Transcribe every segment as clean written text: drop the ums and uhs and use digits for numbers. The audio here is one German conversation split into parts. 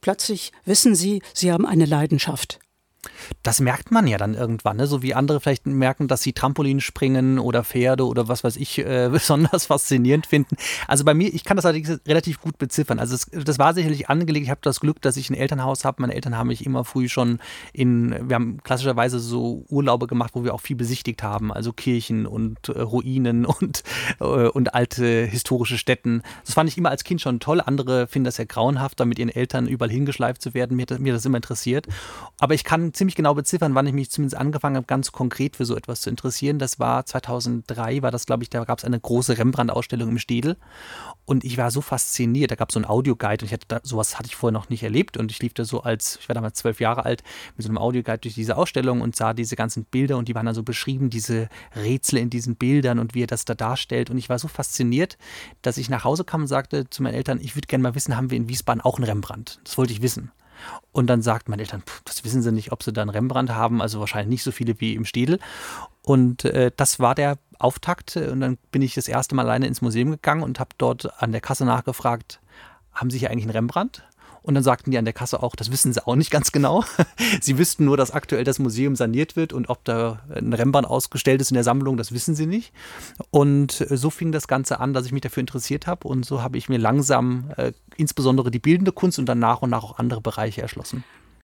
plötzlich wissen Sie, Sie haben eine Leidenschaft? Das merkt man ja dann irgendwann, ne? So wie andere vielleicht merken, dass sie Trampolin springen oder Pferde oder was weiß ich besonders faszinierend finden. Also bei mir, ich kann das allerdings relativ gut beziffern. Also das war sicherlich angelegt. Ich habe das Glück, dass ich ein Elternhaus habe. Meine Eltern haben mich immer früh schon wir haben klassischerweise so Urlaube gemacht, wo wir auch viel besichtigt haben. Also Kirchen und Ruinen und alte historische Stätten. Das fand ich immer als Kind schon toll. Andere finden das ja grauenhaft, da mit ihren Eltern überall hingeschleift zu werden. Mir hat das immer interessiert. Aber ich kann ziemlich genau beziffern, wann ich mich zumindest angefangen habe, ganz konkret für so etwas zu interessieren. Das war 2003, war das, glaube ich, da gab es eine große Rembrandt-Ausstellung im Städel und ich war so fasziniert. Da gab es so einen Audioguide und sowas hatte ich vorher noch nicht erlebt und ich lief da so ich war damals 12 Jahre alt, mit so einem Audioguide durch diese Ausstellung und sah diese ganzen Bilder und die waren dann so beschrieben, diese Rätsel in diesen Bildern und wie er das da darstellt und ich war so fasziniert, dass ich nach Hause kam und sagte zu meinen Eltern, ich würde gerne mal wissen, haben wir in Wiesbaden auch einen Rembrandt? Das wollte ich wissen. Und dann sagt meine Eltern, das wissen sie nicht, ob sie da einen Rembrandt haben, also wahrscheinlich nicht so viele wie im Städel. Und das war der Auftakt und dann bin ich das erste Mal alleine ins Museum gegangen und habe dort an der Kasse nachgefragt, haben Sie hier eigentlich einen Rembrandt? Und dann sagten die an der Kasse auch, das wissen sie auch nicht ganz genau. Sie wüssten nur, dass aktuell das Museum saniert wird und ob da ein Rembrandt ausgestellt ist in der Sammlung, das wissen sie nicht. Und so fing das Ganze an, dass ich mich dafür interessiert habe und so habe ich mir langsam insbesondere die bildende Kunst und dann nach und nach auch andere Bereiche erschlossen.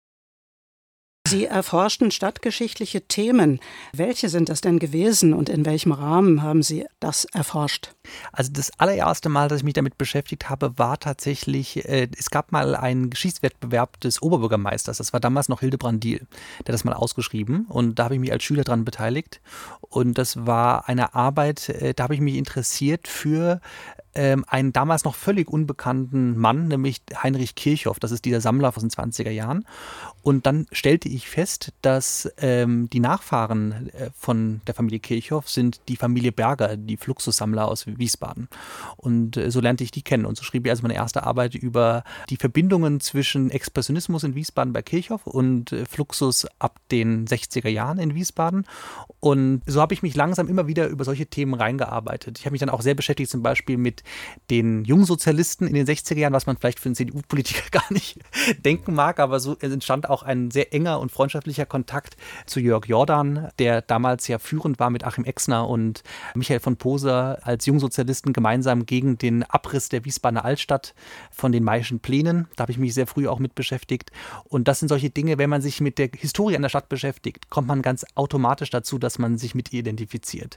Sie erforschten stadtgeschichtliche Themen. Welche sind das denn gewesen und in welchem Rahmen haben Sie das erforscht? Also das allererste Mal, dass ich mich damit beschäftigt habe, war tatsächlich, es gab mal einen Geschichtswettbewerb des Oberbürgermeisters, das war damals noch Hildebrand Diehl, der hat das mal ausgeschrieben und da habe ich mich als Schüler dran beteiligt und das war eine Arbeit, da habe ich mich interessiert für einen damals noch völlig unbekannten Mann, nämlich Heinrich Kirchhoff, das ist dieser Sammler aus den 20er Jahren. Und dann stellte ich fest, dass die Nachfahren von der Familie Kirchhoff sind die Familie Berger, die Fluxussammler aus Wiesbaden. Und so lernte ich die kennen. Und so schrieb ich also meine erste Arbeit über die Verbindungen zwischen Expressionismus in Wiesbaden bei Kirchhoff und Fluxus ab den 60er Jahren in Wiesbaden. Und so habe ich mich langsam immer wieder über solche Themen reingearbeitet. Ich habe mich dann auch sehr beschäftigt zum Beispiel mit den Jungsozialisten in den 60er Jahren, was man vielleicht für einen CDU-Politiker gar nicht denken mag, aber so entstand auch ein sehr enger und freundschaftlicher Kontakt zu Jörg Jordan, der damals ja führend war mit Achim Exner und Michael von Poser als Jungsozialisten gemeinsam gegen den Abriss der Wiesbadener Altstadt von den Maischen Plänen. Da habe ich mich sehr früh auch mit beschäftigt. Und das sind solche Dinge, wenn man sich mit der Historie einer Stadt beschäftigt, kommt man ganz automatisch dazu, dass man sich mit ihr identifiziert.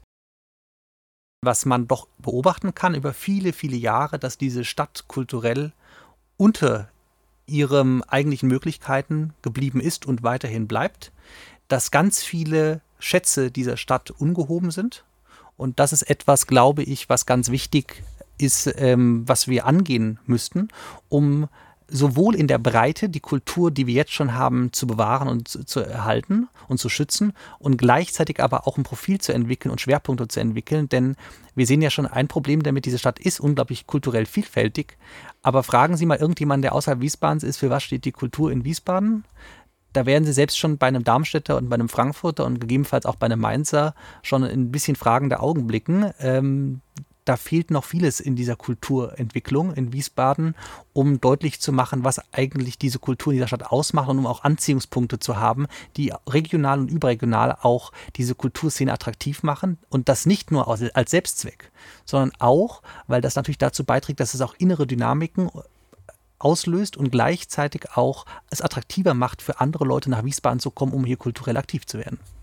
Was man doch beobachten kann über viele, viele Jahre, dass diese Stadt kulturell unter ihren eigentlichen Möglichkeiten geblieben ist und weiterhin bleibt, dass ganz viele Schätze dieser Stadt ungehoben sind. Und das ist etwas, glaube ich, was ganz wichtig ist, was wir angehen müssten, um sowohl in der Breite die Kultur, die wir jetzt schon haben, zu bewahren und zu erhalten und zu schützen und gleichzeitig aber auch ein Profil zu entwickeln und Schwerpunkte zu entwickeln, denn wir sehen ja schon ein Problem damit, diese Stadt ist unglaublich kulturell vielfältig, aber fragen Sie mal irgendjemanden, der außerhalb Wiesbadens ist, für was steht die Kultur in Wiesbaden? Da werden Sie selbst schon bei einem Darmstädter und bei einem Frankfurter und gegebenenfalls auch bei einem Mainzer schon ein bisschen fragende Augen blicken. Da fehlt noch vieles in dieser Kulturentwicklung in Wiesbaden, um deutlich zu machen, was eigentlich diese Kultur in dieser Stadt ausmacht und um auch Anziehungspunkte zu haben, die regional und überregional auch diese Kulturszene attraktiv machen und das nicht nur als Selbstzweck, sondern auch, weil das natürlich dazu beiträgt, dass es auch innere Dynamiken auslöst und gleichzeitig auch es attraktiver macht, für andere Leute nach Wiesbaden zu kommen, um hier kulturell aktiv zu werden.